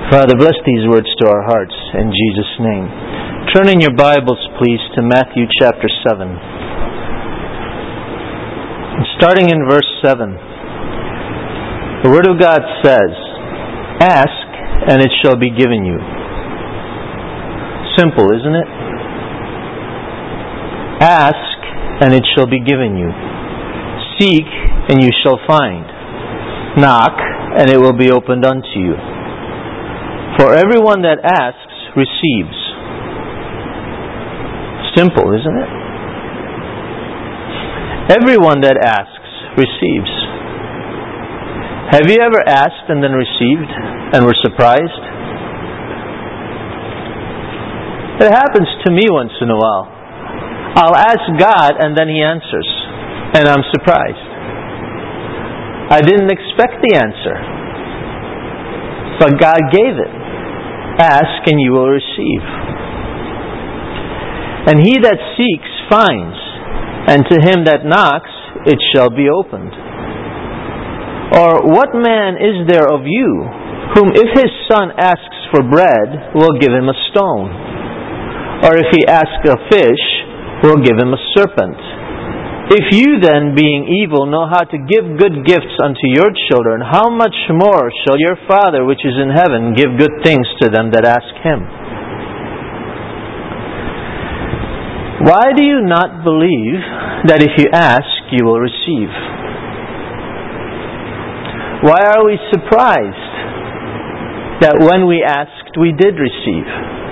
Father, bless these words to our hearts in Jesus' name. Turn in your Bibles, please, to Matthew chapter 7. Starting in verse 7, the Word of God says, "Ask, and it shall be given you." Simple, isn't it? Ask, and it shall be given you. Seek, and you shall find. Knock, and it will be opened unto you. For everyone that asks receives. Simple, isn't it? Everyone that asks receives. Have you ever asked and then received and were surprised? It happens to me once in a while. I'll ask God and then He answers, and I'm surprised. I didn't expect the answer, but God gave it. Ask and you will receive. And he that seeks finds, and to him that knocks it shall be opened. Or what man is there of you, whom if his son asks for bread, will give him a stone? Or if he asks a fish, will give him a serpent? If you then, being evil, know how to give good gifts unto your children, how much more shall your Father which is in heaven give good things to them that ask Him? Why do you not believe that if you ask, you will receive? Why are we surprised that when we asked, we did receive?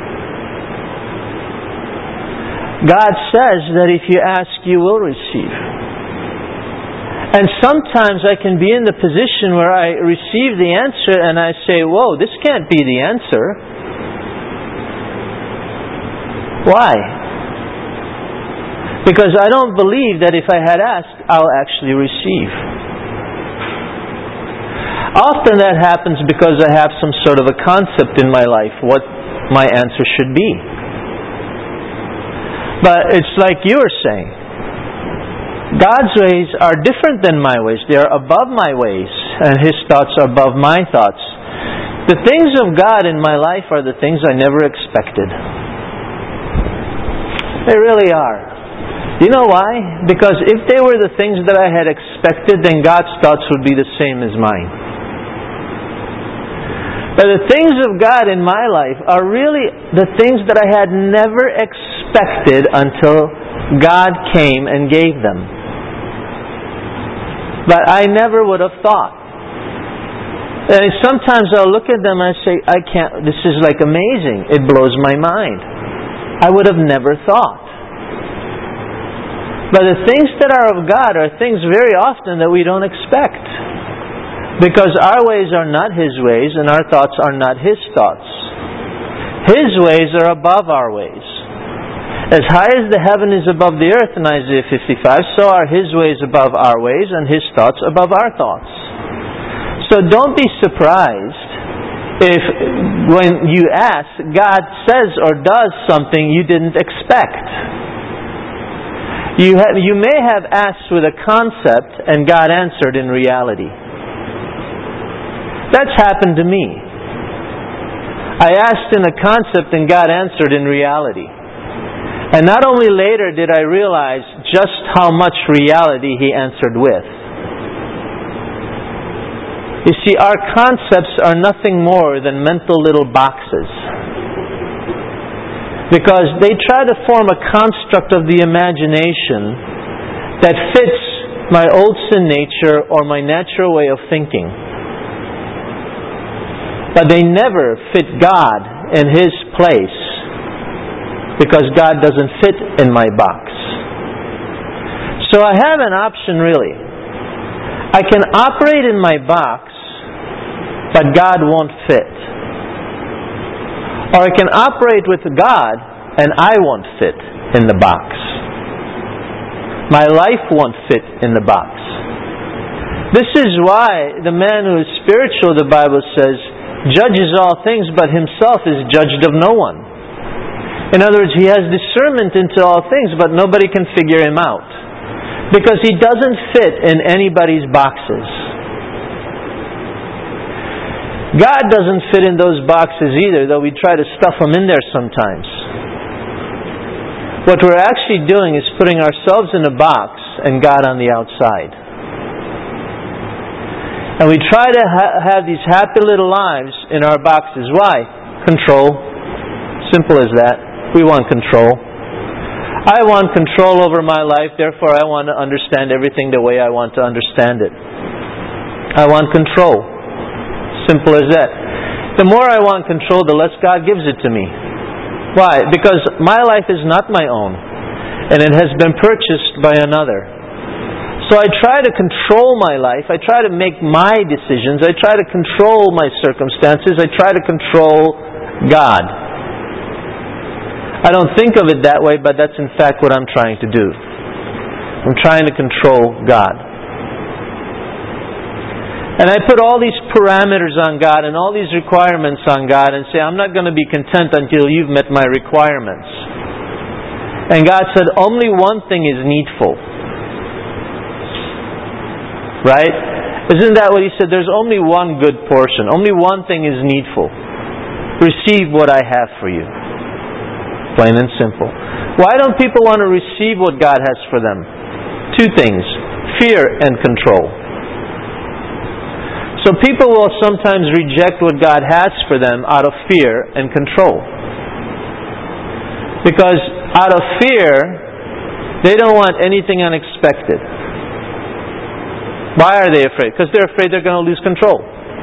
God says that if you ask, you will receive. And sometimes I can be in the position where I receive the answer and I say, whoa, this can't be the answer. Why? Because I don't believe that if I had asked, I'll actually receive. Often that happens because I have some sort of a concept in my life what my answer should be. But it's like you were saying. God's ways are different than my ways. They are above my ways, and His thoughts are above my thoughts. The things of God in my life are the things I never expected. They really are. You know why? Because if they were the things that I had expected, then God's thoughts would be the same as mine. But the things of God in my life are really the things that I had never expected until God came and gave them. But I never would have thought. And sometimes I'll look at them and I say, I can't, this is like amazing. It blows my mind. I would have never thought. But the things that are of God are things very often that we don't expect. Because our ways are not His ways and our thoughts are not His thoughts. His ways are above our ways. As high as the heaven is above the earth in Isaiah 55, so are His ways above our ways and His thoughts above our thoughts. So don't be surprised if when you ask, God says or does something you didn't expect. You may have asked with a concept and God answered in reality. That's happened to me. I asked in a concept and God answered in reality. And not only later did I realize just how much reality He answered with. You see, our concepts are nothing more than mental little boxes. Because they try to form a construct of the imagination that fits my old sin nature or my natural way of thinking. But they never fit God in His place because God doesn't fit in my box. So I have an option really. I can operate in my box, but God won't fit. Or I can operate with God and I won't fit in the box. My life won't fit in the box. This is why the man who is spiritual, the Bible says, judges all things, but himself is judged of no one. In other words, he has discernment into all things, but nobody can figure him out. Because he doesn't fit in anybody's boxes. God doesn't fit in those boxes either, though we try to stuff Him in there sometimes. What we're actually doing is putting ourselves in a box and God on the outside. And we try to have these happy little lives in our boxes. Why? Control. Simple as that. We want control. I want control over my life, therefore I want to understand everything the way I want to understand it. I want control. Simple as that. The more I want control, the less God gives it to me. Why? Because my life is not my own, and it has been purchased by another. So I try to control my life, I try to make my decisions, I try to control my circumstances, I try to control God. I don't think of it that way, but that's in fact what I'm trying to do. I'm trying to control God. And I put all these parameters on God and all these requirements on God and say, I'm not going to be content until you've met my requirements. And God said, only one thing is needful. Right? Isn't that what He said? There's only one good portion. Only one thing is needful. Receive what I have for you. Plain and simple. Why don't people want to receive what God has for them? Two things. Fear and control. So people will sometimes reject what God has for them out of fear and control. Because out of fear, they don't want anything unexpected. Why are they afraid? Because they're afraid they're going to lose control.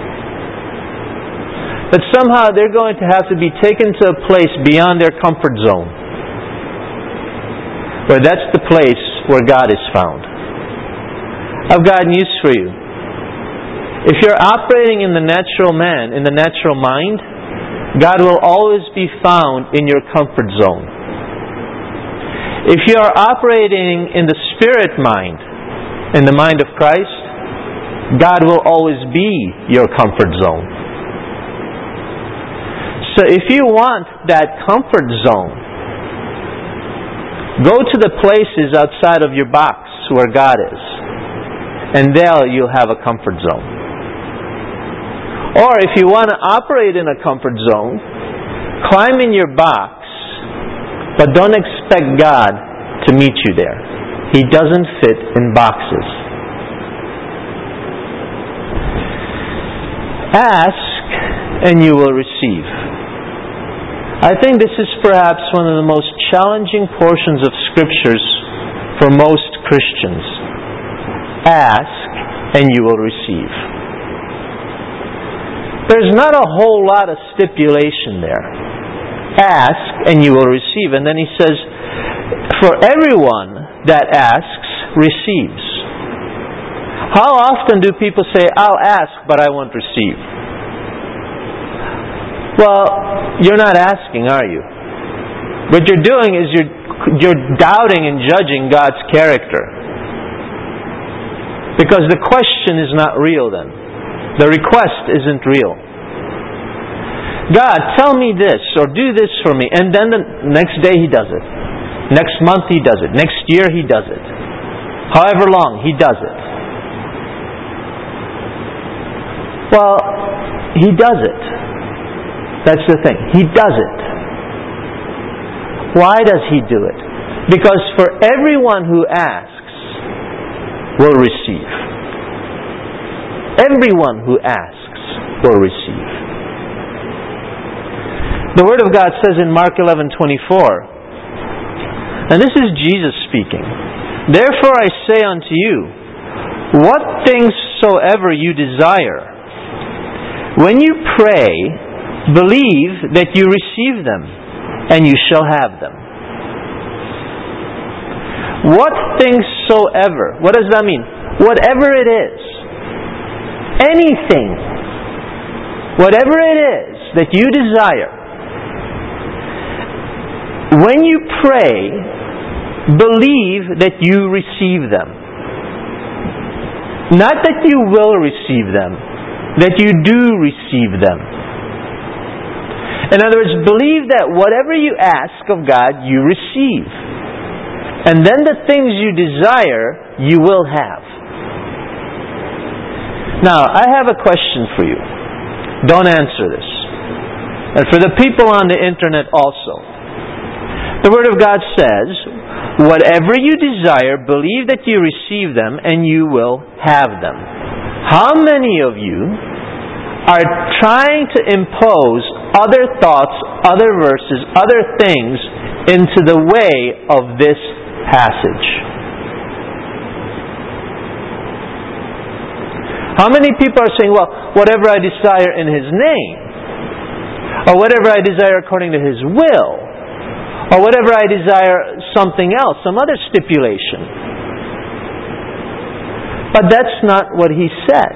But somehow they're going to have to be taken to a place beyond their comfort zone, where that's the place where God is found. I've got news for you. If you're operating in the natural man, in the natural mind, God will always be found in your comfort zone. If you are operating in the spirit mind, in the mind of Christ, God will always be your comfort zone. So if you want that comfort zone, go to the places outside of your box where God is, and there you'll have a comfort zone. Or if you want to operate in a comfort zone, climb in your box, but don't expect God to meet you there. He doesn't fit in boxes. Ask and you will receive. I think this is perhaps one of the most challenging portions of Scriptures for most Christians. Ask and you will receive. There's not a whole lot of stipulation there. Ask and you will receive. And then He says, for everyone that asks, receives. How often do people say, I'll ask, but I won't receive? Well, you're not asking, are you? What you're doing is you're doubting and judging God's character. Because the question is not real then. The request isn't real. God, tell me this or do this for me. And then the next day He does it. Next month He does it. Next year He does it. However long He does it. Well, He does it. That's the thing. He does it. Why does He do it? Because for everyone who asks will receive. Everyone who asks will receive. The Word of God says in Mark 11:24, and this is Jesus speaking, therefore I say unto you, what things soever you desire, when you pray, believe that you receive them, and you shall have them. What things soever. What does that mean? Whatever it is. Anything. Whatever it is that you desire. When you pray, believe that you receive them. Not that you will receive them, that you do receive them. In other words, believe that whatever you ask of God, you receive. And then the things you desire, you will have. Now, I have a question for you. Don't answer this. And for the people on the internet also. The Word of God says, whatever you desire, believe that you receive them and you will have them. How many of you are trying to impose other thoughts, other verses, other things into the way of this passage? How many people are saying, well, whatever I desire in His name, or whatever I desire according to His will, or whatever I desire something else, some other stipulation. But that's not what He said.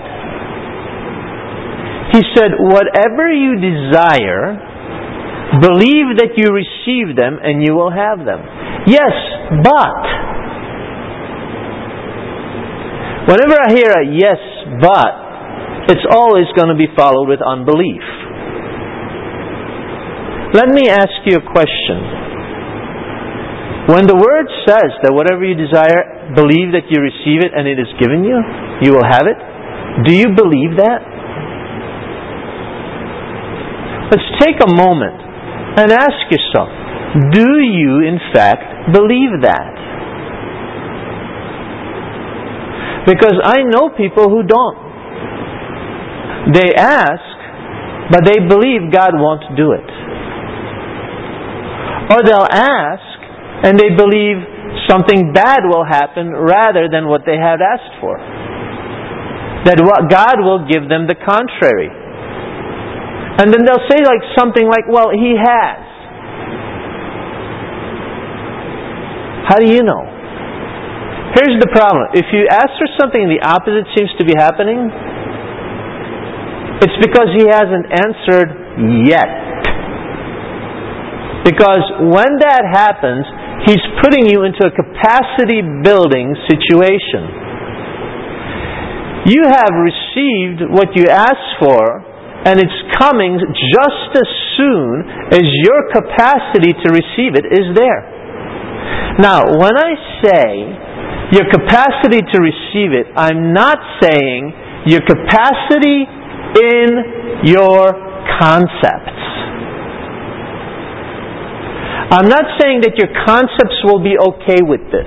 He said, whatever you desire, believe that you receive them and you will have them. Yes, but. Whenever I hear a yes, but, it's always going to be followed with unbelief. Let me ask you a question. When the Word says that whatever you desire, believe that you receive it and it is given you, you will have it, do you believe that? Let's take a moment and ask yourself, do you in fact believe that? Because I know people who don't. They ask, but they believe God won't do it. Or they'll ask, and they believe something bad will happen rather than what they had asked for. That God will give them the contrary. And then they'll say something like, well, He has. How do you know? Here's the problem. If you ask for something and the opposite seems to be happening, it's because He hasn't answered yet. Because when that happens, He's putting you into a capacity building situation. You have received what you asked for, and it's coming just as soon as your capacity to receive it is there. Now, when I say your capacity to receive it, I'm not saying your capacity in your concepts. I'm not saying that your concepts will be okay with this.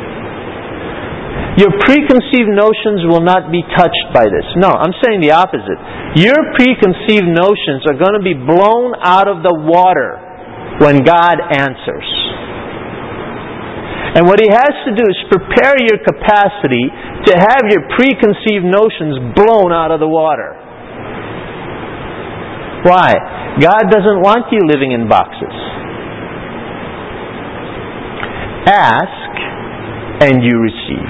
Your preconceived notions will not be touched by this. No, I'm saying the opposite. Your preconceived notions are going to be blown out of the water when God answers. And what He has to do is prepare your capacity to have your preconceived notions blown out of the water. Why? God doesn't want you living in boxes. Ask and you receive.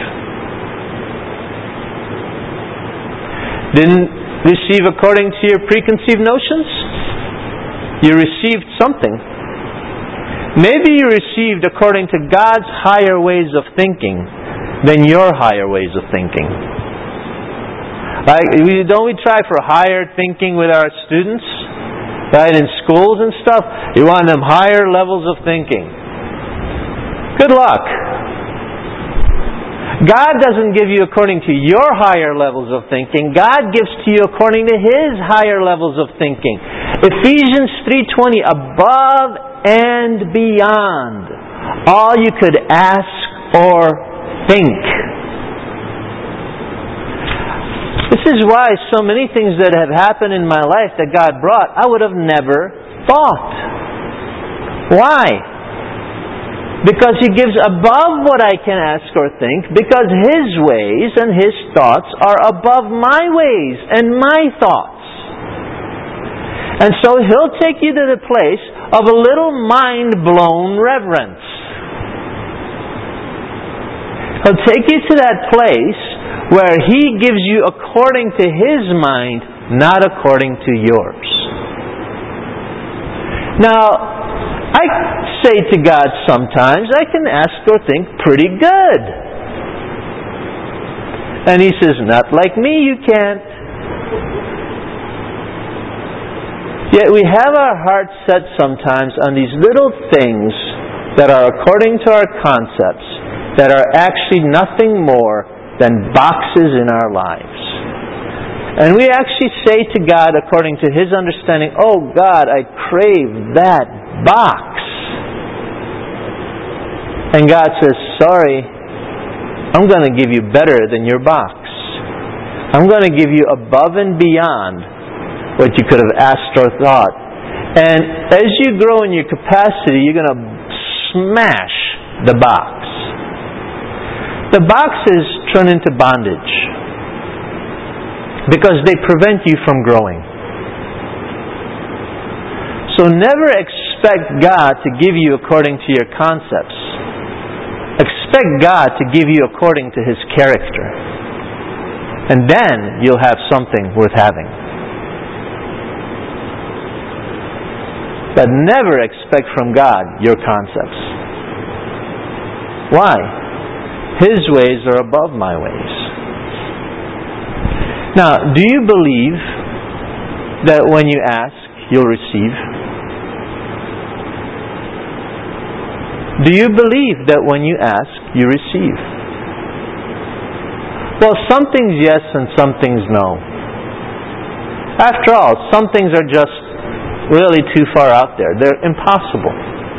Didn't receive according to your preconceived notions? You received something. Maybe you received according to God's higher ways of thinking than your higher ways of thinking. Don't we try for higher thinking with our students? Right, in schools and stuff? You want them higher levels of thinking. Good luck. God doesn't give you according to your higher levels of thinking. God gives to you according to His higher levels of thinking. Ephesians 3:20, above and beyond all you could ask or think. This is why so many things that have happened in my life that God brought, I would have never thought. Why? Because He gives above what I can ask or think, because His ways and His thoughts are above my ways and my thoughts. And so He'll take you to the place of a little mind-blown reverence. He'll take you to that place where He gives you according to His mind, not according to yours. Now, I say to God sometimes, I can ask or think pretty good. And He says, not like me, you can't. Yet we have our hearts set sometimes on these little things that are according to our concepts, that are actually nothing more than boxes in our lives. And we actually say to God, according to His understanding, "Oh God, I crave that box." And God says, "Sorry, I'm going to give you better than your box. I'm going to give you above and beyond what you could have asked or thought." And as you grow in your capacity, you're going to smash the box. The boxes turn into bondage because they prevent you from growing. So never expect God to give you according to your concepts. Expect God to give you according to His character. And then you'll have something worth having. But never expect from God your concepts. Why? His ways are above my ways. Now, do you believe that when you ask, you'll receive? Do you believe that when you ask, you receive? Well, some things yes and some things no. After all, some things are just really too far out there. They're impossible.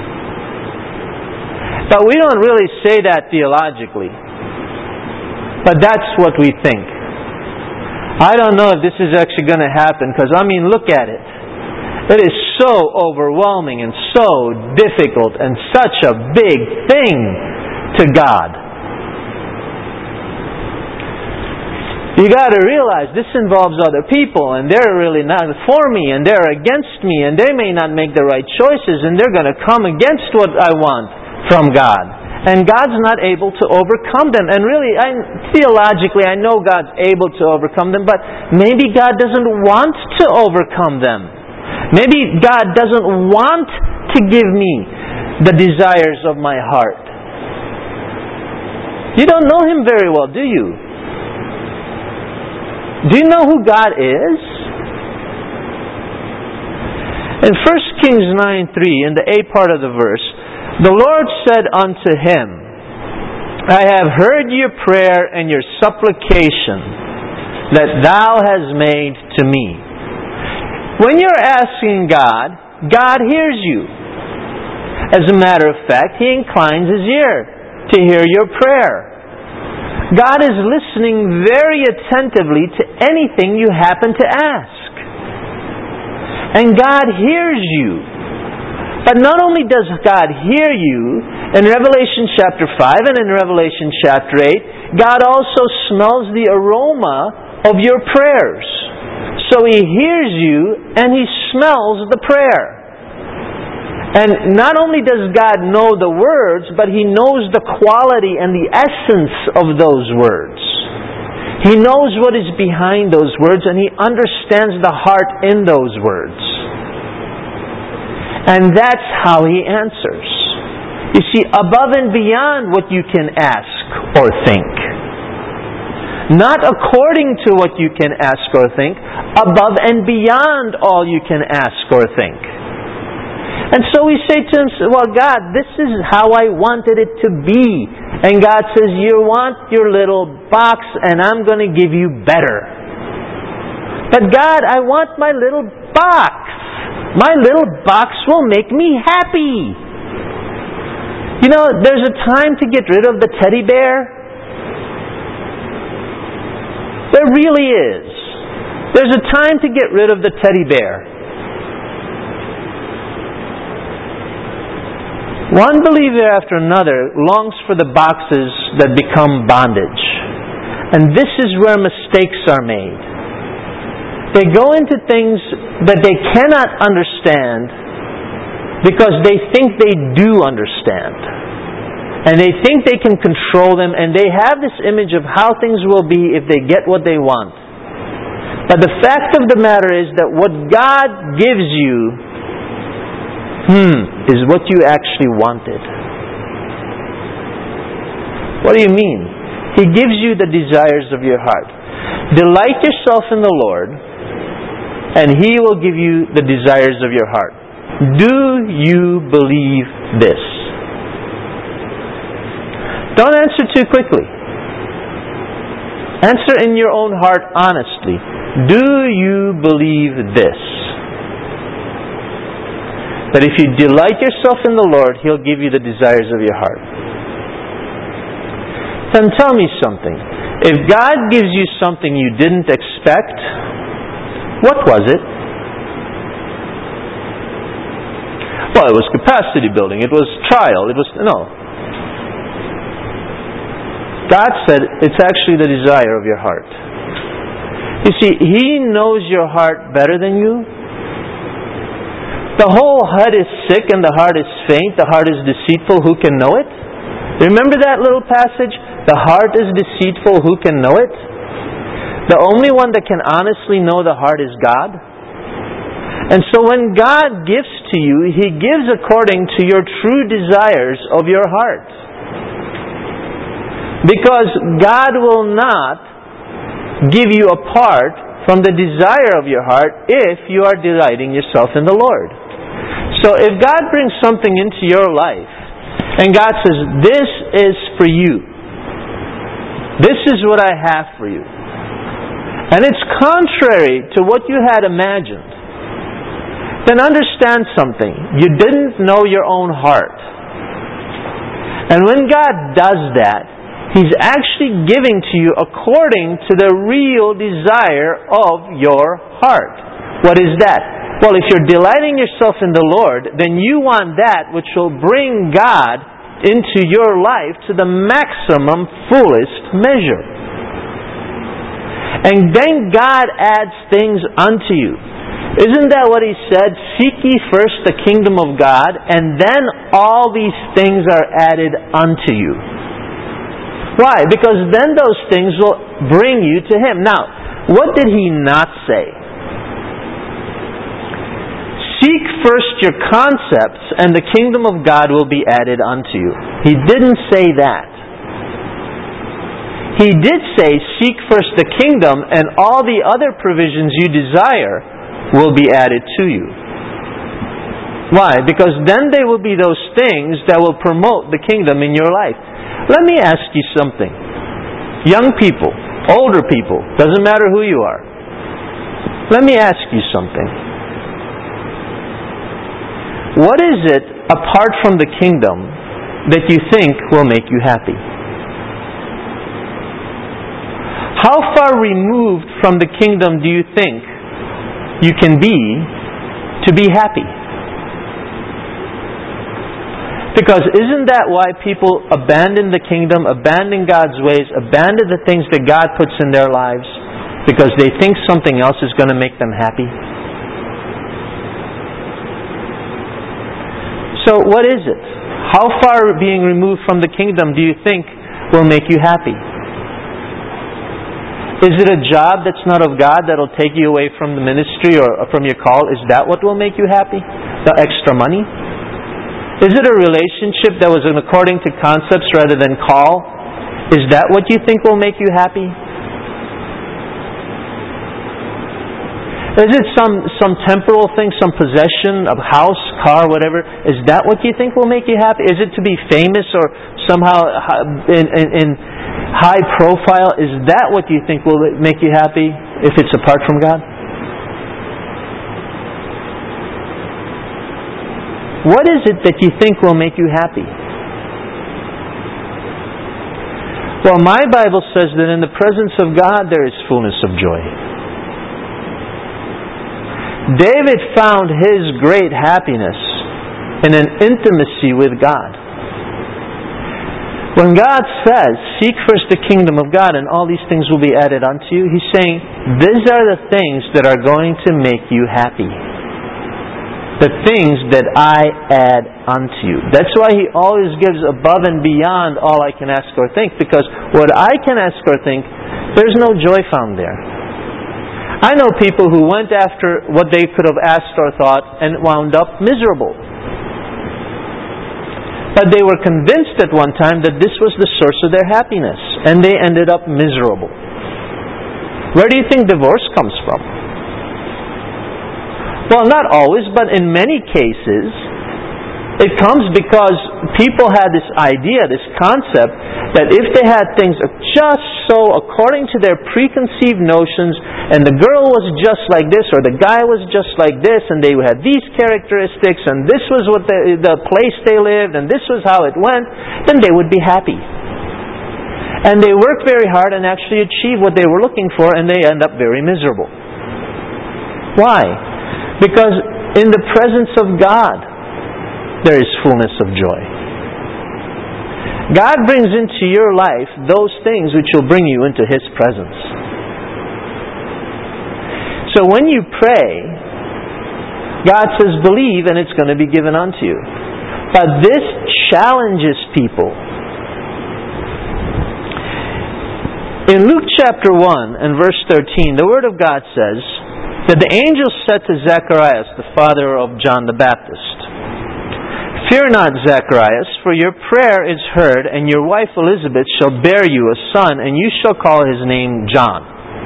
But we don't really say that theologically. But that's what we think. I don't know if this is actually going to happen because, look at it. It is so overwhelming and so difficult and such a big thing to God. You got to realize this involves other people, and they're really not for me, and they're against me, and they may not make the right choices, and they're going to come against what I want from God. And God's not able to overcome them. And really, theologically, I know God's able to overcome them, but maybe God doesn't want to overcome them. Maybe God doesn't want to give me the desires of my heart. You don't know Him very well, do you? Do you know who God is? In 1 Kings 9:3, in the A part of the verse, the Lord said unto him, "I have heard your prayer and your supplication that thou hast made to me." When you're asking God, God hears you. As a matter of fact, He inclines His ear to hear your prayer. God is listening very attentively to anything you happen to ask. And God hears you. But not only does God hear you, in Revelation chapter 5 and in Revelation chapter 8, God also smells the aroma of your prayers. So He hears you and He smells the prayer. And not only does God know the words, but He knows the quality and the essence of those words. He knows what is behind those words, and He understands the heart in those words. And that's how He answers. You see, above and beyond what you can ask or think. Not according to what you can ask or think, above and beyond all you can ask or think. And so we say to Him, "Well, God, this is how I wanted it to be." And God says, "You want your little box, and I'm going to give you better." But God, I want my little box. My little box will make me happy. You know, there's a time to get rid of the teddy bear. There really is. There's a time to get rid of the teddy bear. One believer after another longs for the boxes that become bondage. And this is where mistakes are made. They go into things that they cannot understand because they think they do understand. And they think they can control them, and they have this image of how things will be if they get what they want. But the fact of the matter is that what God gives you is what you actually wanted. What do you mean? He gives you the desires of your heart. Delight yourself in the Lord, and He will give you the desires of your heart. Do you believe this? Don't answer too quickly. Answer in your own heart honestly. Do you believe this? That if you delight yourself in the Lord, He'll give you the desires of your heart. Then tell me something. If God gives you something you didn't expect, what was it? Well, it was capacity building. It was trial. It was... No. God said it's actually the desire of your heart. You see, He knows your heart better than you. The whole head is sick and the heart is faint. The heart is deceitful. Who can know it? Remember that little passage? The heart is deceitful. Who can know it? The only one that can honestly know the heart is God. And so when God gives to you, He gives according to your true desires of your heart. Because God will not give you apart from the desire of your heart if you are delighting yourself in the Lord. So if God brings something into your life, and God says, this is for you. This is what I have for you. And it's contrary to what you had imagined. Then understand something. You didn't know your own heart. And when God does that, He's actually giving to you according to the real desire of your heart. What is that? Well, if you're delighting yourself in the Lord, then you want that which will bring God into your life to the maximum, fullest measure. And then God adds things unto you. Isn't that what He said? Seek ye first the kingdom of God, and then all these things are added unto you. Why? Because then those things will bring you to Him. Now, what did He not say? Seek first your concepts, and the kingdom of God will be added unto you. He didn't say that. He did say, seek first the kingdom, and all the other provisions you desire will be added to you. Why? Because then they will be those things that will promote the kingdom in your life. Let me ask you something. Young people, older people, doesn't matter who you are. Let me ask you something. What is it, apart from the kingdom, that you think will make you happy? How far removed from the kingdom do you think you can be to be happy? Because isn't that why people abandon the kingdom, abandon God's ways, abandon the things that God puts in their lives? Because they think something else is going to make them happy? So what is it? How far being removed from the kingdom do you think will make you happy? Is it a job that's not of God that will take you away from the ministry or from your call? Is that what will make you happy? The extra money? Is it a relationship that was according to concepts rather than call? Is that what you think will make you happy? Is it some temporal thing, some possession, a house, car, whatever? Is that what you think will make you happy? Is it to be famous or somehow in high profile? Is that what you think will make you happy if it's apart from God? What is it that you think will make you happy? Well, my Bible says that in the presence of God there is fullness of joy. David found his great happiness in an intimacy with God. When God says, seek first the kingdom of God and all these things will be added unto you, He's saying, these are the things that are going to make you happy. The things that I add unto you. That's why He always gives above and beyond all I can ask or think, because what I can ask or think, there's no joy found there. I know people who went after what they could have asked or thought and wound up miserable. But they were convinced at one time that this was the source of their happiness, and they ended up miserable. Where do you think divorce comes from? Well, not always, but in many cases, It comes because people had this idea, this concept, that if they had things just so according to their preconceived notions, and the girl was just like this, or the guy was just like this, and they had these characteristics, and this was what the place they lived, and this was how it went, then they would be happy. And they work very hard and actually achieve what they were looking for, and they end up very miserable. Why? Because in the presence of God, there is fullness of joy. God brings into your life those things which will bring you into His presence. So when you pray, God says, believe and it's going to be given unto you. But this challenges people. In Luke chapter 1 and verse 13, the Word of God says that the angel said to Zacharias, the father of John the Baptist, "Fear not, Zacharias, for your prayer is heard, and your wife Elizabeth shall bear you a son, and you shall call his name John."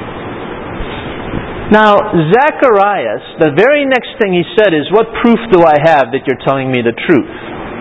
Now, Zacharias, the very next thing he said is, "What proof do I have that you're telling me the truth?"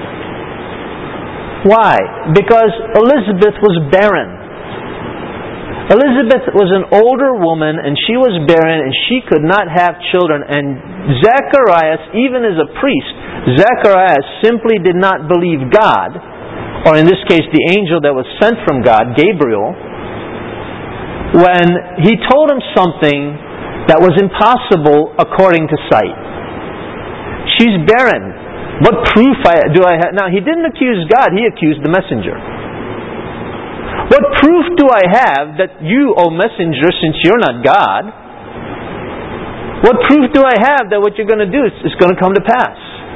Why? Because Elizabeth was barren. Elizabeth was an older woman, and she was barren, and she could not have children. And Zacharias, even as a priest, Zacharias simply did not believe God, or in this case the angel that was sent from God, Gabriel, when he told him something that was impossible according to sight. She's barren. What proof do I have? Now, he didn't accuse God, he accused the messenger. What proof do I have that you, O messenger, since you're not God, what proof do I have that what you're going to do is going to come to pass?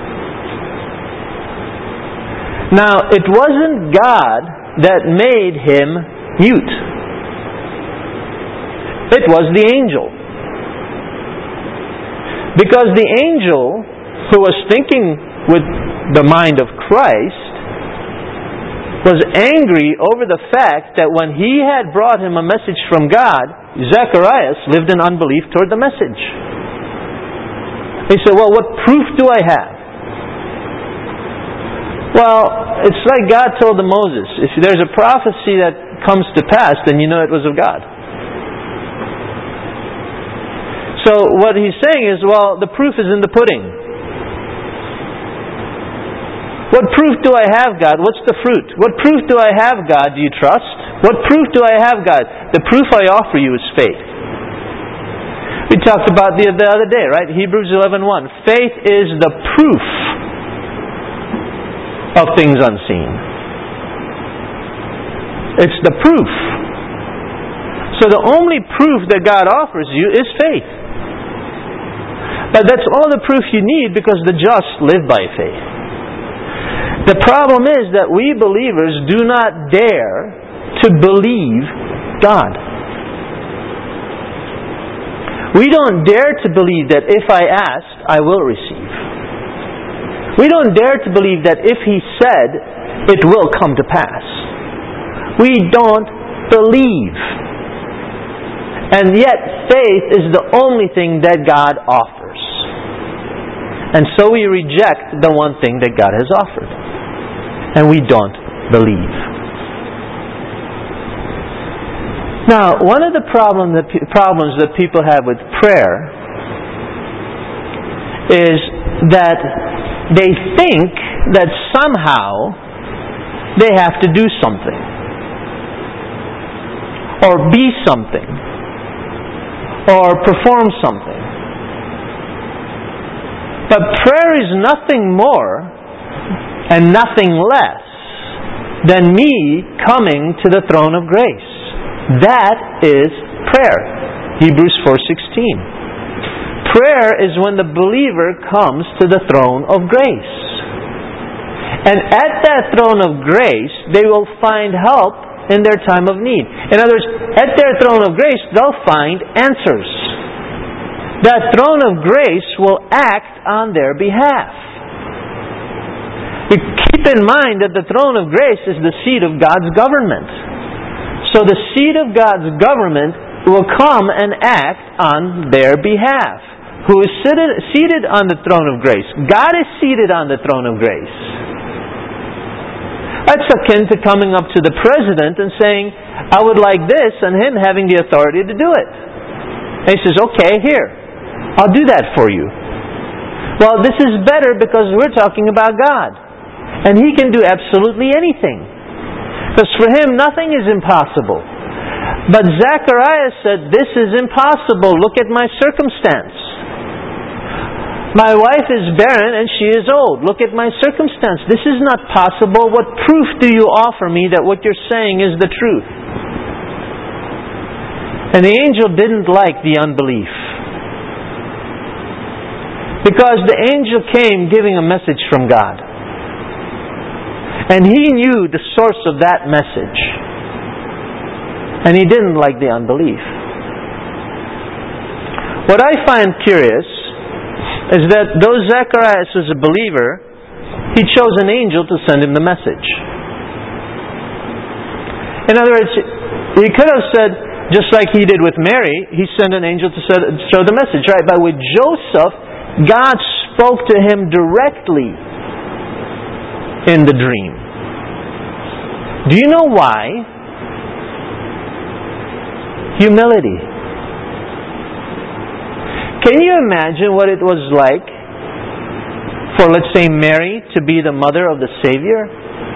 Now, it wasn't God that made him mute. It was the angel. Because the angel, who was thinking with the mind of Christ, was angry over the fact that when he had brought him a message from God, Zacharias lived in unbelief toward the message. He said, "Well, what proof do I have?" Well, it's like God told to Moses, if there's a prophecy that comes to pass, then you know it was of God. So what he's saying is, well, the proof is in the pudding. What proof do I have, God? What's the fruit? What proof do I have, God? Do you trust? What proof do I have, God? The proof I offer you is faith. We talked about the other day, right? Hebrews 11:1. Faith is the proof of things unseen. It's the proof. So the only proof that God offers you is faith. But that's all the proof you need because the just live by faith. The problem is that we believers do not dare to believe God. We don't dare to believe that if I ask, I will receive. We don't dare to believe that if He said, it will come to pass. We don't believe. And yet faith is the only thing that God offers. And so we reject the one thing that God has offered. And we don't believe. Now, one of the problems that people have with prayer is that they think that somehow they have to do something or be something or perform something. But prayer is nothing more and nothing less than me coming to the throne of grace. That is prayer. Hebrews 4:16. Prayer is when the believer comes to the throne of grace. And at that throne of grace, they will find help in their time of need. In other words, at their throne of grace, they'll find answers. That throne of grace will act on their behalf. Keep in mind that the throne of grace is the seat of God's government. So the seat of God's government will come and act on their behalf. who is seated on the throne of grace. God is seated on the throne of grace. That's akin to coming up to the president and saying, I would like this, and him having the authority to do it. And he says, okay, here, I'll do that for you. Well, this is better because we're talking about God. And He can do absolutely anything. Because for Him, nothing is impossible. But Zacharias said, this is impossible. Look at my circumstance. My wife is barren and she is old. Look at my circumstance. This is not possible. What proof do you offer me that what you're saying is the truth? And the angel didn't like the unbelief. Because the angel came giving a message from God. And he knew the source of that message. And he didn't like the unbelief. What I find curious is that though Zacharias was a believer, he chose an angel to send him the message. In other words, he could have said, just like he did with Mary, he sent an angel to show the message, right? But with Joseph, God spoke to him directly in the dream. Do you know why? Humility. Can you imagine what it was like for, let's say, Mary to be the mother of the Savior?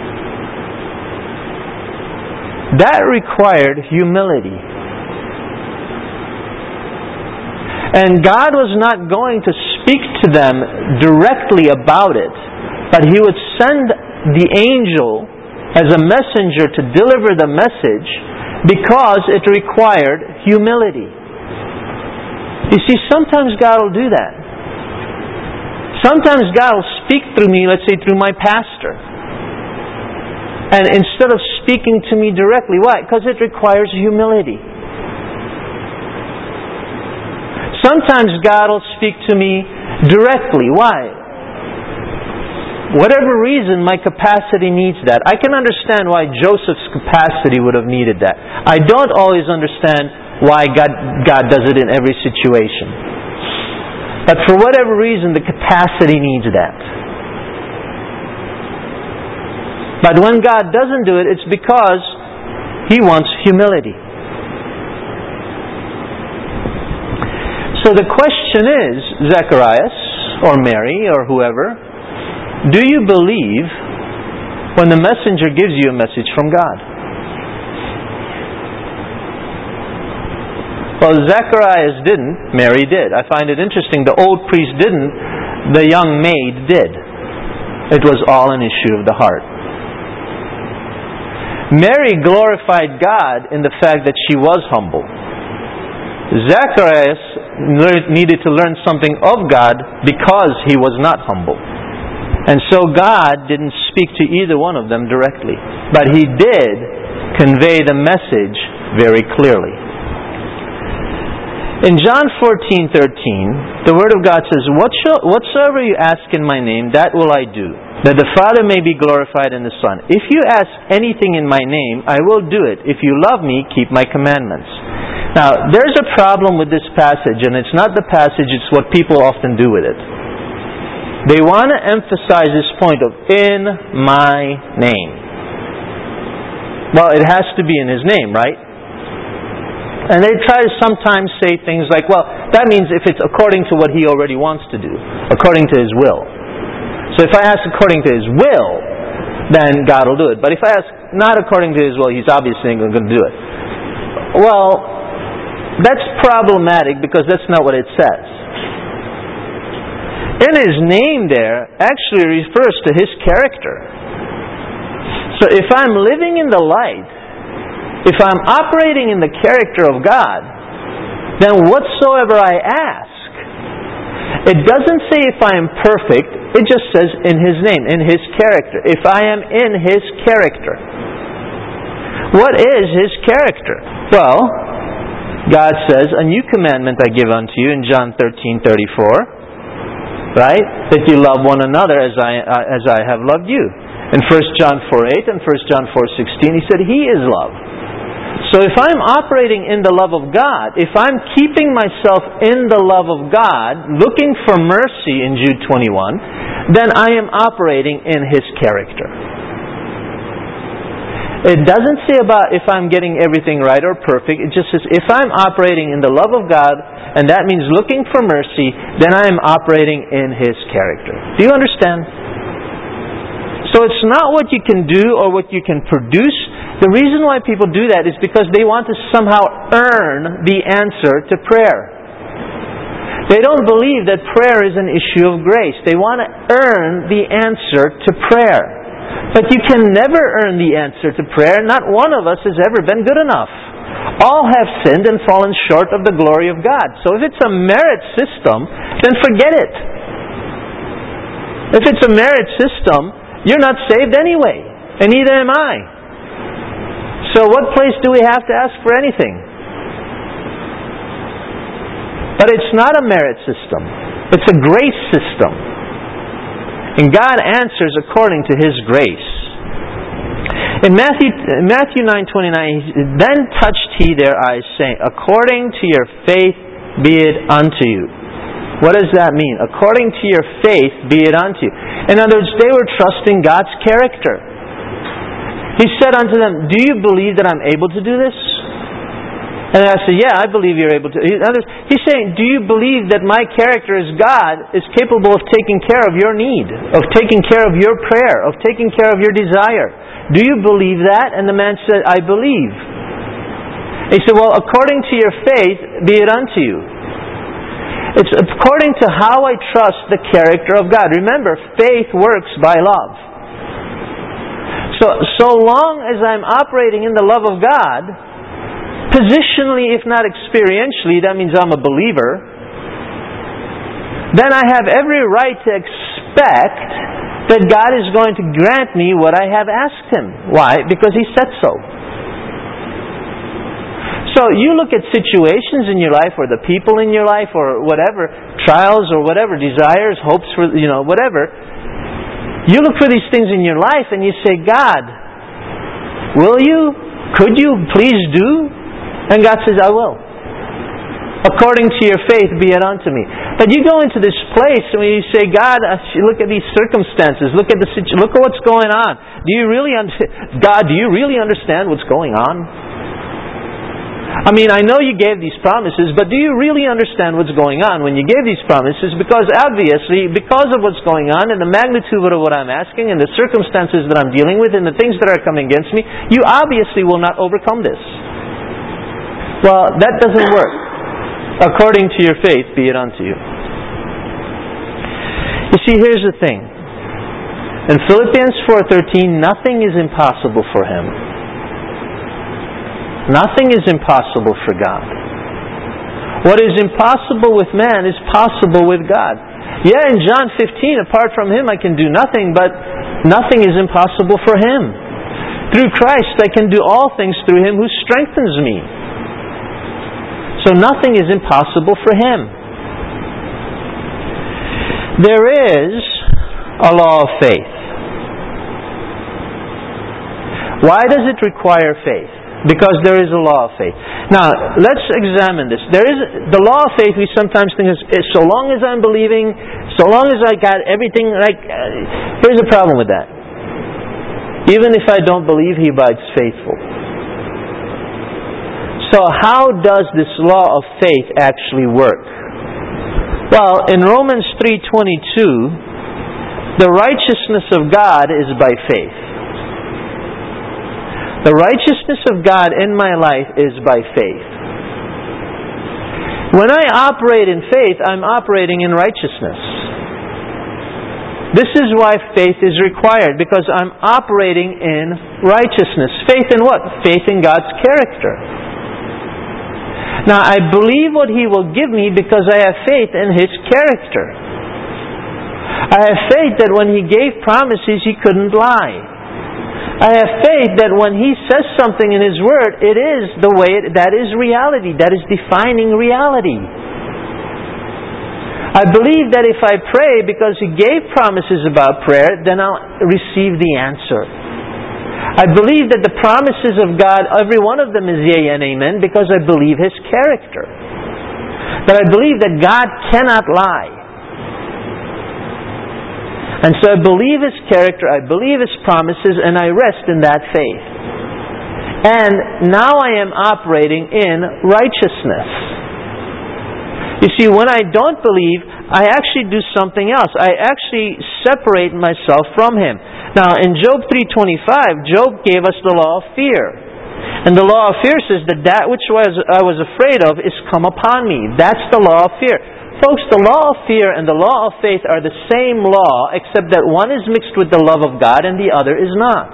That required humility. And God was not going to speak to them directly about it, but He would send the angel as a messenger to deliver the message because it required humility. You see, sometimes God will do that. Sometimes God will speak through me, let's say through my pastor. And instead of speaking to me directly, why? Because it requires humility. Sometimes God will speak to me directly. Why? Whatever reason, my capacity needs that. I can understand why Joseph's capacity would have needed that. I don't always understand why God does it in every situation. But for whatever reason, the capacity needs that. But when God doesn't do it, it's because He wants humility. So the question is, Zacharias, or Mary, or whoever, do you believe when the messenger gives you a message from God? Well, Zacharias didn't, Mary did. I find it interesting. The old priest didn't, the young maid did. It was all an issue of the heart. Mary glorified God in the fact that she was humble. Zacharias needed to learn something of God because he was not humble. And so God didn't speak to either one of them directly. But He did convey the message very clearly. In John 14:13, the Word of God says, whatsoever you ask in my name, that will I do, that the Father may be glorified in the Son. If you ask anything in my name, I will do it. If you love me, keep my commandments. Now, there's a problem with this passage, and it's not the passage, it's what people often do with it. They want to emphasize this point of, in my name. Well, it has to be in His name, right? And they try to sometimes say things like, well, that means if it's according to what He already wants to do, according to His will. So if I ask according to His will, then God will do it. But if I ask not according to His will, He's obviously going to do it. Well, that's problematic because that's not what it says. In His name there actually refers to His character. So if I'm living in the light, if I'm operating in the character of God, then whatsoever I ask, it doesn't say if I am perfect, it just says in His name, in His character. If I am in His character. What is His character? Well, God says, a new commandment I give unto you in John 13:34, right? That you love one another as I have loved you. In 1 John 4:8 and 1 John 4:16, He said He is love. So if I'm operating in the love of God, if I'm keeping myself in the love of God, looking for mercy in Jude 21, then I am operating in His character. It doesn't say about if I'm getting everything right or perfect. It just says if I'm operating in the love of God, and that means looking for mercy, then I am operating in His character. Do you understand? So it's not what you can do or what you can produce. The reason why people do that is because they want to somehow earn the answer to prayer. They don't believe that prayer is an issue of grace. They want to earn the answer to prayer. But you can never earn the answer to prayer. Not one of us has ever been good enough. All have sinned and fallen short of the glory of God. So if it's a merit system, then forget it. If it's a merit system, you're not saved anyway, and neither am I. So what place do we have to ask for anything? But it's not a merit system. It's a grace system. And God answers according to His grace. In Matthew 9:29, then touched He their eyes, saying, according to your faith be it unto you. What does that mean? According to your faith be it unto you. In other words, they were trusting God's character. He said unto them, do you believe that I'm able to do this? And I said, yeah, I believe you're able to. He's saying, do you believe that my character as God is capable of taking care of your need, of taking care of your prayer, of taking care of your desire? Do you believe that? And the man said, I believe. He said, well, according to your faith, be it unto you. It's according to how I trust the character of God. Remember, faith works by love. So long as I'm operating in the love of God, positionally, if not experientially, that means I'm a believer, then I have every right to expect that God is going to grant me what I have asked Him. Why? Because He said so. So you look at situations in your life, or the people in your life, or whatever, trials or whatever, desires, hopes for, whatever. You look for these things in your life and you say, God, will you? Could you please do? And God says, I will. According to your faith be it unto me. But you go into this place and you say, God, look at these circumstances. Look at what's going on. God, do you really understand what's going on? I mean, I know you gave these promises, but do you really understand what's going on when you gave these promises? Because obviously, because of what's going on and the magnitude of what I'm asking and the circumstances that I'm dealing with and the things that are coming against me, you obviously will not overcome this. Well, that doesn't work. According to your faith, be it unto you. You see, here's the thing. In Philippians 4:13, nothing is impossible for Him. Nothing is impossible for God. What is impossible with man is possible with God. Yeah, in John 15, apart from Him I can do nothing, but nothing is impossible for Him. Through Christ I can do all things through Him who strengthens me. So nothing is impossible for Him. There is a law of faith. Why does it require faith? Because there is a law of faith. Now, let's examine this. There is the law of faith. We sometimes think is so long as I'm believing, so long as I got everything here's the problem with that. Even if I don't believe, He abides faithful. So how does this law of faith actually work? Well, in Romans 3:22, the righteousness of God is by faith. The righteousness of God in my life is by faith. When I operate in faith, I'm operating in righteousness. This is why faith is required, because I'm operating in righteousness. Faith in what? Faith in God's character. Now, I believe what He will give me because I have faith in His character. I have faith that when He gave promises, He couldn't lie. I have faith that when He says something in His Word, it is the way that is reality. That is defining reality. I believe that if I pray because He gave promises about prayer, then I'll receive the answer. I believe that the promises of God, every one of them is yea and amen, because I believe His character. That I believe that God cannot lie. And so I believe His character, I believe His promises, and I rest in that faith. And now I am operating in righteousness. You see, when I don't believe, I actually do something else. I actually separate myself from Him. Now, in Job 3:25, Job gave us the law of fear. And the law of fear says that which I was afraid of is come upon me. That's the law of fear. Folks, the law of fear and the law of faith are the same law, except that one is mixed with the love of God and the other is not.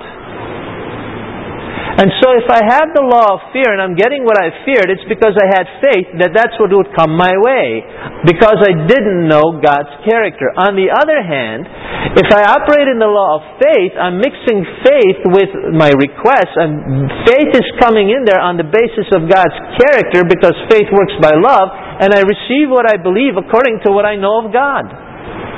And so if I have the law of fear and I'm getting what I feared, it's because I had faith that that's what would come my way, because I didn't know God's character. On the other hand, if I operate in the law of faith, I'm mixing faith with my requests, and faith is coming in there on the basis of God's character, because faith works by love, and I receive what I believe according to what I know of God.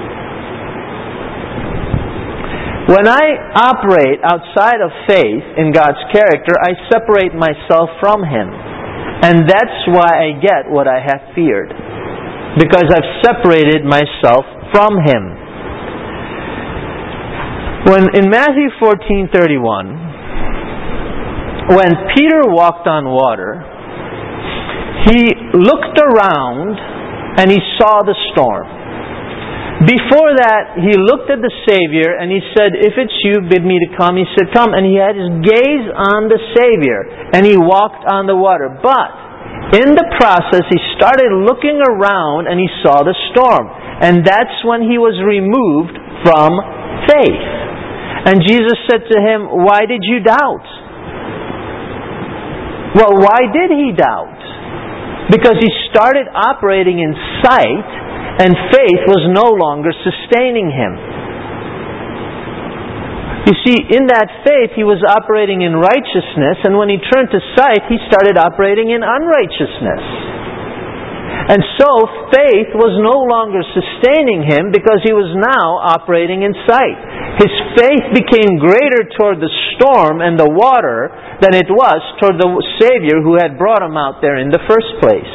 When I operate outside of faith in God's character, I separate myself from Him. And that's why I get what I have feared. Because I've separated myself from Him. In Matthew 14:31, when Peter walked on water, he looked around and he saw the storm. Before that, he looked at the Savior and he said, "If it's you, bid me to come." He said, "Come." And he had his gaze on the Savior and he walked on the water. But in the process, he started looking around and he saw the storm. And that's when he was removed from faith. And Jesus said to him, "Why did you doubt?" Well, why did he doubt? Because he started operating in sight, and faith was no longer sustaining him. You see, in that faith, he was operating in righteousness, and when he turned to sight, he started operating in unrighteousness. And so, faith was no longer sustaining him because he was now operating in sight. His faith became greater toward the storm and the water than it was toward the Savior who had brought him out there in the first place.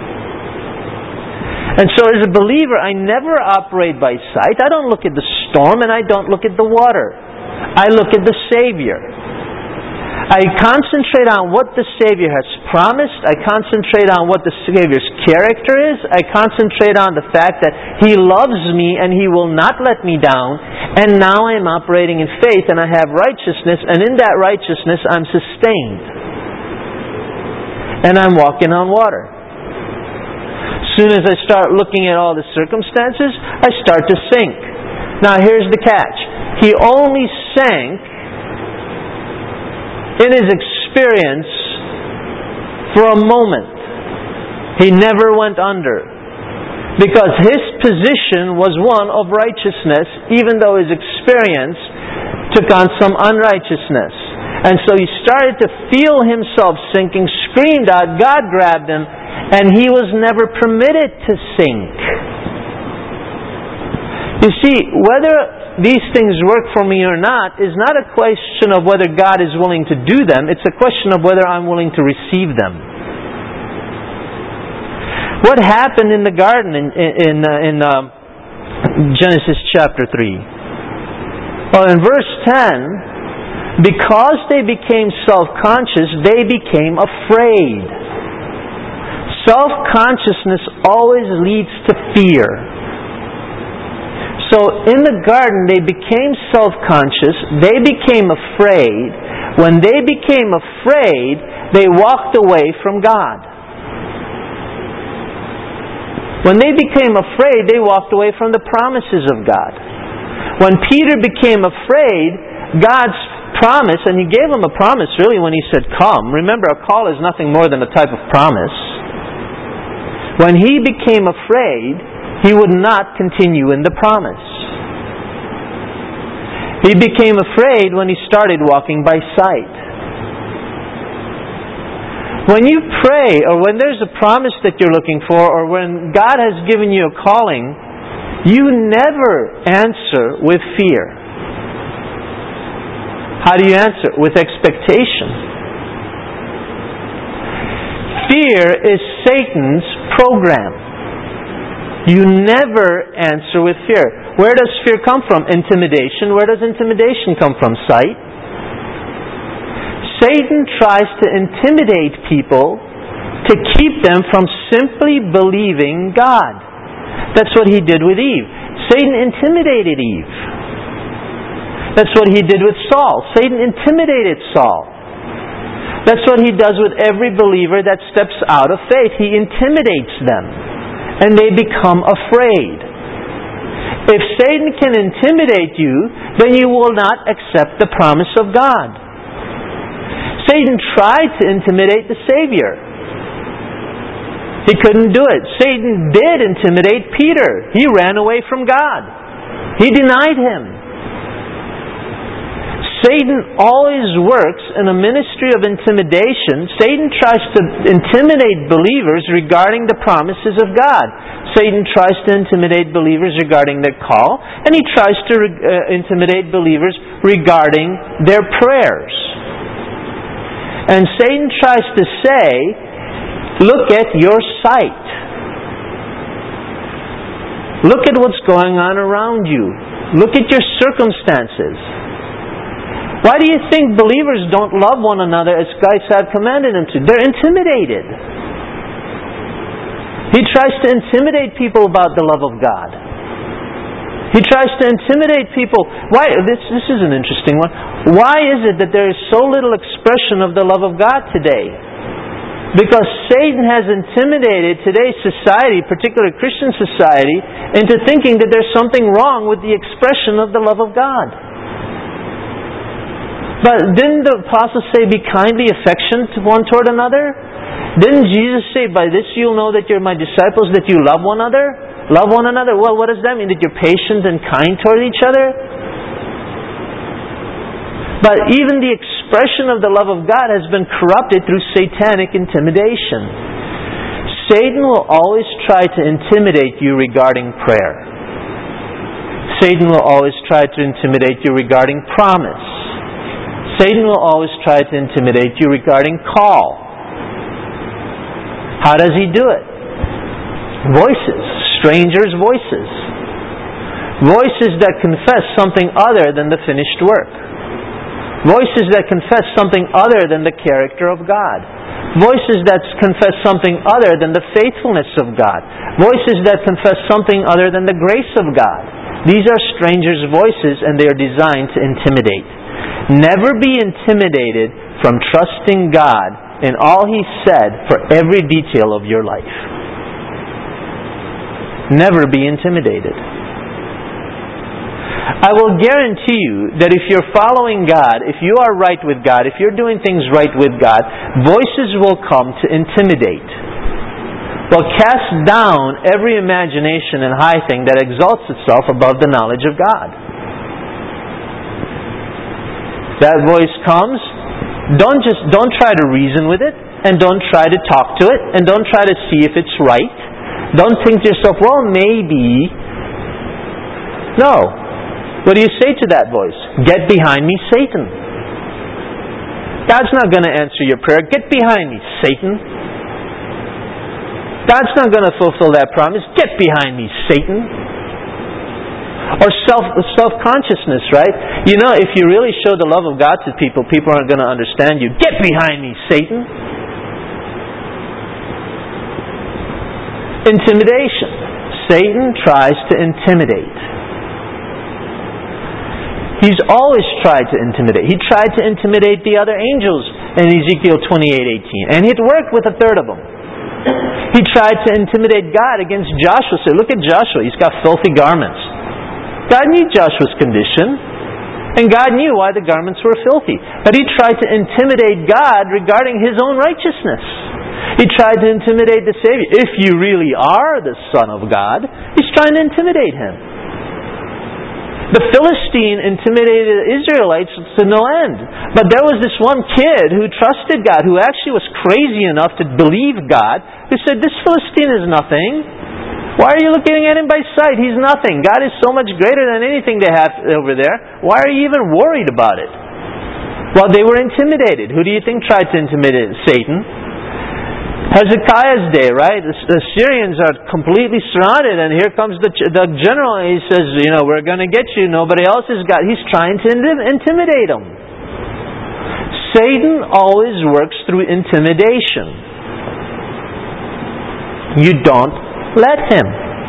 And so as a believer, I never operate by sight. I don't look at the storm and I don't look at the water. I look at the Savior. I concentrate on what the Savior has promised. I concentrate on what the Savior's character is. I concentrate on the fact that He loves me and He will not let me down. And now I'm operating in faith and I have righteousness, and in that righteousness I'm sustained. And I'm walking on water. As soon as I start looking at all the circumstances, I start to sink. Now here's the catch. He only sank in his experience for a moment. He never went under. Because his position was one of righteousness, even though his experience took on some unrighteousness. And so he started to feel himself sinking, screamed out, God grabbed him, and he was never permitted to sink. You see, whether these things work for me or not is not a question of whether God is willing to do them. It's a question of whether I'm willing to receive them. What happened in the garden in Genesis chapter 3? Well, in verse 10, because they became self-conscious, they became afraid. Self-consciousness always leads to fear. So in the garden they became self-conscious, they became afraid. When they became afraid, they walked away from God. When they became afraid, they walked away from the promises of God. When Peter became afraid, God's promise, and He gave him a promise really when He said, "Come." Remember, a call is nothing more than a type of promise. When he became afraid, he would not continue in the promise. He became afraid when he started walking by sight. When you pray, or when there's a promise that you're looking for, or when God has given you a calling, you never answer with fear. How do you answer? With expectation. Fear is Satan's program. You never answer with fear. Where does fear come from? Intimidation. Where does intimidation come from? Sight. Satan tries to intimidate people to keep them from simply believing God. That's what he did with Eve. Satan intimidated Eve. That's what he did with Saul. Satan intimidated Saul. That's what he does with every believer that steps out of faith. He intimidates them, and they become afraid. If Satan can intimidate you, then you will not accept the promise of God. Satan tried to intimidate the Savior. He couldn't do it. Satan did intimidate Peter. He ran away from God. He denied Him. Satan always works in a ministry of intimidation. Satan tries to intimidate believers regarding the promises of God. Satan tries to intimidate believers regarding their call, and he tries to intimidate believers regarding their prayers. And Satan tries to say, look at your sight. Look at what's going on around you. Look at your circumstances. Why do you think believers don't love one another as Christ had commanded them to? They're intimidated. He tries to intimidate people about the love of God. He tries to intimidate people. Why? This is an interesting one. Why is it that there is so little expression of the love of God today? Because Satan has intimidated today's society, particularly Christian society, into thinking that there's something wrong with the expression of the love of God. But didn't the apostles say, be kindly affectionate one toward another? Didn't Jesus say, by this you'll know that you're my disciples, that you love one another? Love one another. Well, what does that mean? That you're patient and kind toward each other? But even the expression of the love of God has been corrupted through satanic intimidation. Satan will always try to intimidate you regarding prayer. Satan will always try to intimidate you regarding promise. Satan will always try to intimidate you regarding call. How does he do it? Voices. Strangers' voices. Voices that confess something other than the finished work. Voices that confess something other than the character of God. Voices that confess something other than the faithfulness of God. Voices that confess something other than the grace of God. These are strangers' voices, and they are designed to intimidate. Never be intimidated from trusting God in all He said for every detail of your life. Never be intimidated. I will guarantee you that if you're following God, if you are right with God, if you're doing things right with God, voices will come to intimidate. Well, cast down every imagination and high thing that exalts itself above the knowledge of God. That voice comes, don't try to reason with it, and don't try to talk to it, and don't try to see if it's right. Don't think to yourself, well, maybe. No. What do you say to that voice? Get behind me, Satan. God's not going to answer your prayer. Get behind me, Satan. God's not going to fulfill that promise. Get behind me, Satan. Or self-consciousness, right? You know, if you really show the love of God to people, people aren't going to understand you. Get behind me, Satan. Intimidation. Satan tries to intimidate. He's always tried to intimidate. He tried to intimidate the other angels in Ezekiel 28:18. And it worked with a third of them. He tried to intimidate God against Joshua. So look at Joshua. He's got filthy garments. God knew Joshua's condition, and God knew why the garments were filthy. But he tried to intimidate God regarding His own righteousness. He tried to intimidate the Savior. If you really are the Son of God, He's trying to intimidate Him. The Philistine intimidated the Israelites to no end. But there was this one kid who trusted God, who actually was crazy enough to believe God, who said, this Philistine is nothing. Why are you looking at him by sight? He's nothing. God is so much greater than anything they have over there. Why are you even worried about it? Well, they were intimidated. Who do you think tried to intimidate? Satan. Hezekiah's day, right? The Syrians are completely surrounded, and here comes the general, and he says, we're going to get you. Nobody else has got. He's trying to intimidate them. Satan always works through intimidation. You don't let him.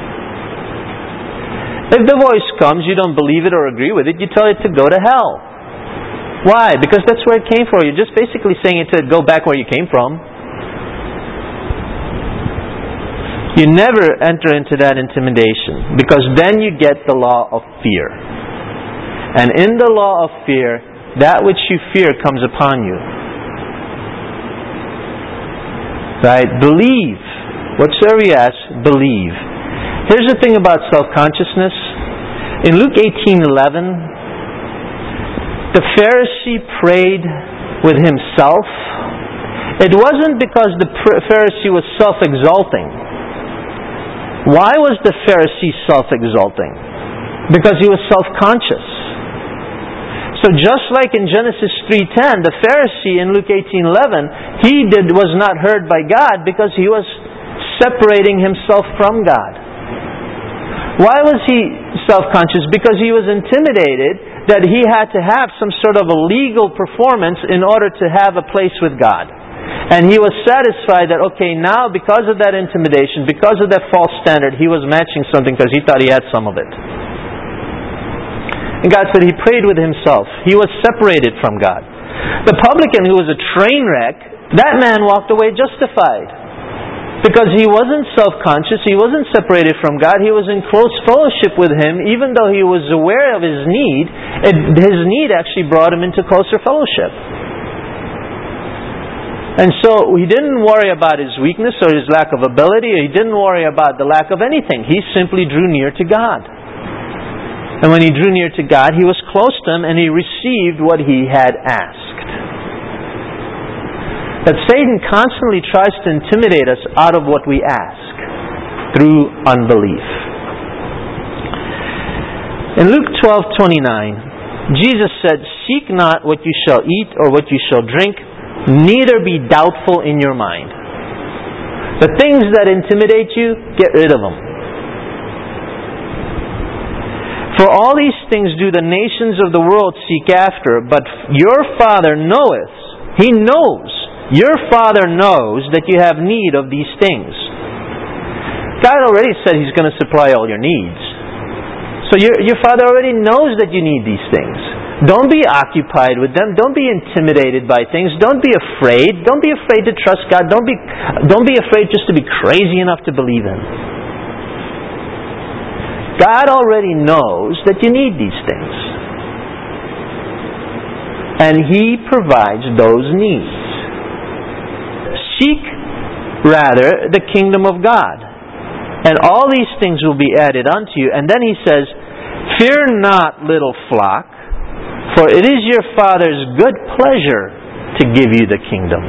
If the voice comes, you don't believe it or agree with it, you tell it to go to hell. Why? Because that's where it came from. You're just basically saying it to go back where you came from. You never enter into that intimidation, because then you get the law of fear. And in the law of fear, that which you fear comes upon you. Right? Believe. Whatsoever you ask, believe. Here's the thing about self-consciousness. In Luke 18:11, the Pharisee prayed with himself. It wasn't because the Pharisee was self-exalting. Why was the Pharisee self-exalting? Because he was self-conscious. So just like in Genesis 3:10, the Pharisee in Luke 18:11, was not heard by God because he was separating himself from God. Why was he self-conscious? Because he was intimidated that he had to have some sort of a legal performance in order to have a place with God. And he was satisfied that, now because of that intimidation, because of that false standard, he was matching something because he thought he had some of it. And God said he prayed with himself. He was separated from God. The publican who was a train wreck, that man walked away justified. Because he wasn't self-conscious, he wasn't separated from God, he was in close fellowship with Him, even though he was aware of his need, his need actually brought him into closer fellowship. And so he didn't worry about his weakness or his lack of ability. He didn't worry about the lack of anything. He simply drew near to God. And when he drew near to God, he was close to Him and he received what he had asked. But Satan constantly tries to intimidate us out of what we ask through unbelief. In Luke 12:29, Jesus said, "Seek not what you shall eat or what you shall drink, neither be doubtful in your mind." The things that intimidate you, get rid of them. For all these things do the nations of the world seek after, but your Father knoweth, He knows, your Father knows that you have need of these things. God already said He's going to supply all your needs. So your Father already knows that you need these things. Don't be occupied with them. Don't be intimidated by things. Don't be afraid. Don't be afraid to trust God. Don't be afraid just to be crazy enough to believe Him. God already knows that you need these things. And He provides those needs. Seek, rather, the kingdom of God. And all these things will be added unto you. And then He says, "Fear not, little flock, for it is your Father's good pleasure to give you the kingdom."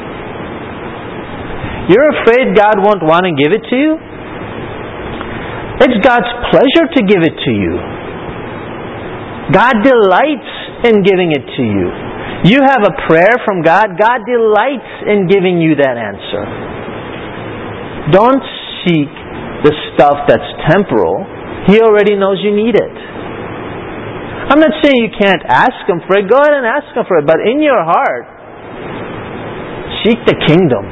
You're afraid God won't want to give it to you? It's God's pleasure to give it to you. God delights in giving it to you. You have a prayer from God, God delights in giving you that answer. Don't seek the stuff that's temporal. He already knows you need it. I'm not saying you can't ask Him for it. Go ahead and ask Him for it. But in your heart, seek the kingdom.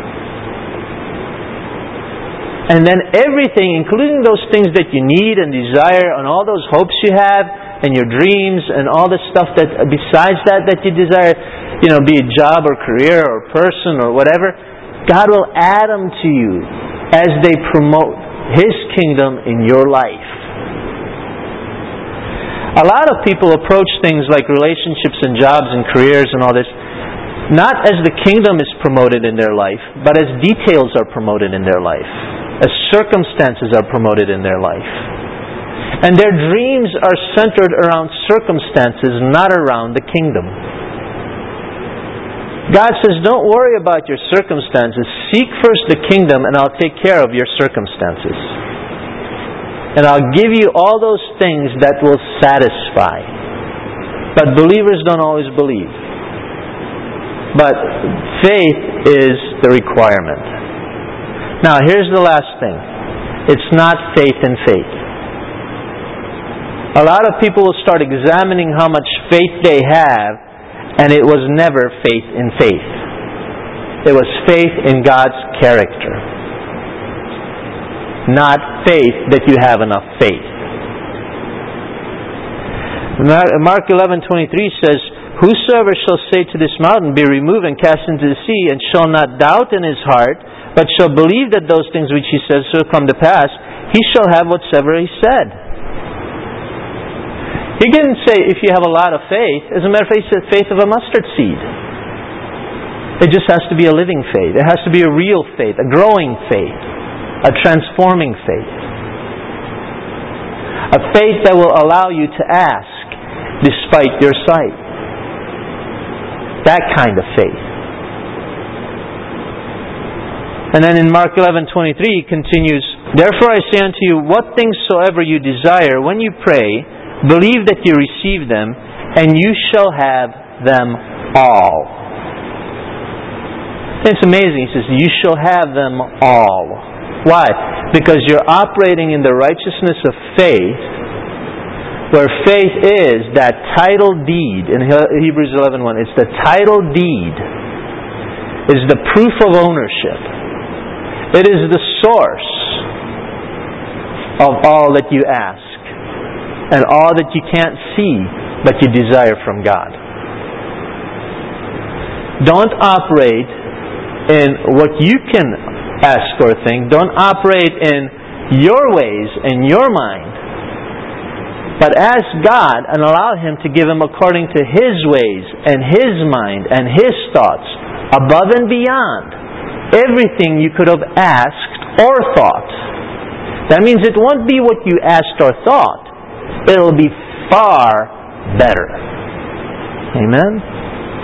And then everything, including those things that you need and desire, and all those hopes you have, and your dreams, and all the stuff that besides that you desire, be it job or career or person or whatever, God will add them to you as they promote His kingdom in your life. A lot of people approach things like relationships and jobs and careers and all this, not as the kingdom is promoted in their life, but as details are promoted in their life, as circumstances are promoted in their life. And their dreams are centered around circumstances, not around the kingdom. God says, don't worry about your circumstances. Seek first the kingdom and I'll take care of your circumstances. And I'll give you all those things that will satisfy. But believers don't always believe. But faith is the requirement. Now, here's the last thing. It's not faith in faith. A lot of people will start examining how much faith they have, and it was never faith in faith. It was faith in God's character. Not faith that you have enough faith. Mark 11:23 says, "Whosoever shall say to this mountain, Be removed and cast into the sea, and shall not doubt in his heart, but shall believe that those things which he says shall come to pass, he shall have whatsoever he said." He didn't say if you have a lot of faith. As a matter of fact, he said faith of a mustard seed. It just has to be a living faith. It has to be a real faith, a growing faith, a transforming faith. A faith that will allow you to ask despite your sight. That kind of faith. And then in Mark 11:23 he continues, "Therefore I say unto you, what things soever you desire, when you pray, believe that you receive them, and you shall have them all." It's amazing. He says, "You shall have them all." Why? Because you're operating in the righteousness of faith, where faith is that title deed. In Hebrews 11:1, it's the title deed. It's the proof of ownership. It is the source of all that you ask and all that you can't see but you desire from God. Don't operate in what you can ask or think. Don't operate in your ways and your mind. But ask God and allow Him to give Him according to His ways and His mind and His thoughts, above and beyond everything you could have asked or thought. That means it won't be what you asked or thought. It'll be far better. Amen?